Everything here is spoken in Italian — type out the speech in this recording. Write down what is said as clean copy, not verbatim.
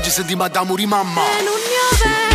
se di Madame mamma. E non ne aveva